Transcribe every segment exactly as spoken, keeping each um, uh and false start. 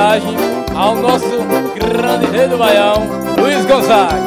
homenagem ao nosso grande rei do Baião, Luiz Gonzaga.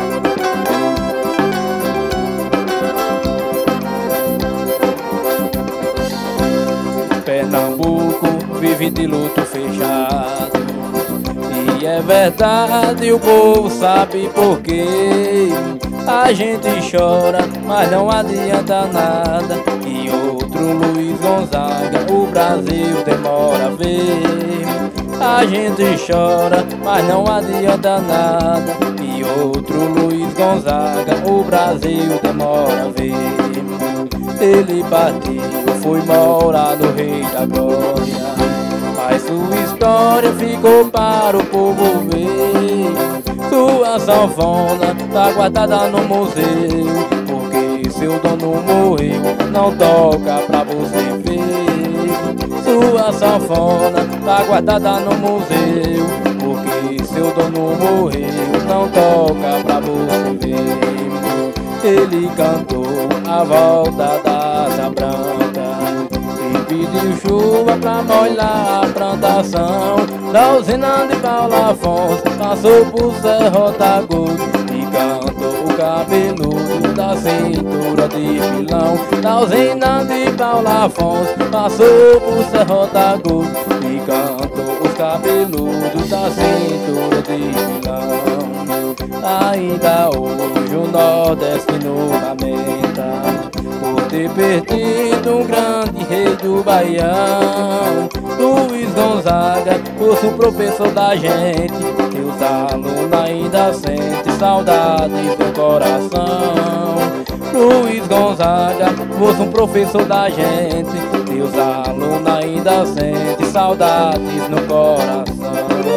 Pernambuco vive de luto fechado, e é verdade, o povo sabe por quê. A gente chora, mas não adianta nada, e outro Luiz Gonzaga o Brasil demora a ver. A gente chora, mas não adianta nada, e outro Luiz Gonzaga o Brasil demora a ver. Ele partiu, foi morar no Rei da Glória, mas sua história ficou para o povo ver. Sua sanfona tá guardada no museu, porque seu dono morreu, não toca pra você ver. Sua sanfona tá guardada no museu, porque seu dono morreu, não toca pra você ver. Ele cantou a volta da Asa Branca e pediu chuva pra molhar a plantação da usina de Paulo Afonso. Passou por Serra Gordo e cantou o cabeludo da cintura de pilão. Da usina de Paulo Afonso passou por Serra Gordo e cantou os cabeludos da cintura de pilão. Ainda hoje o Nordeste nos lamenta por ter perdido um grande rei do Baião. Luiz Gonzaga fosse o professor da gente, e os alunos ainda sentem saudades no coração. Luiz Gonzaga fosse um professor da gente, e os alunos ainda sentem saudades no coração.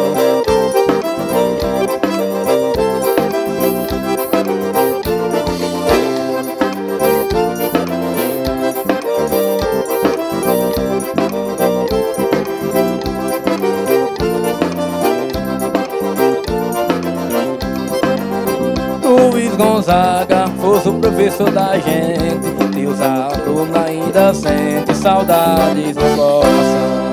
Luiz Gonzaga fosse o professor da gente, e os alunos ainda sentem saudades no coração.